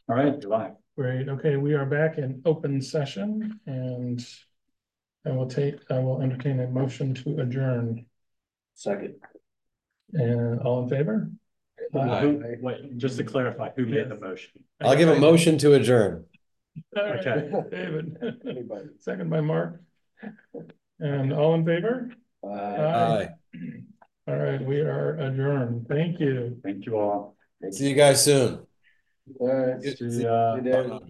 All right, July. Great. Okay, we are back in open session and I will entertain a motion to adjourn. Second. And all in favor? Wait, just to clarify, who made the motion? I'll give a motion to adjourn. All right, Okay. David. Anybody. Second by Mark. And all in favor? Aye. All right, we are adjourned. Thank you. Thank you all. See you guys soon. All right. See ya. Good day.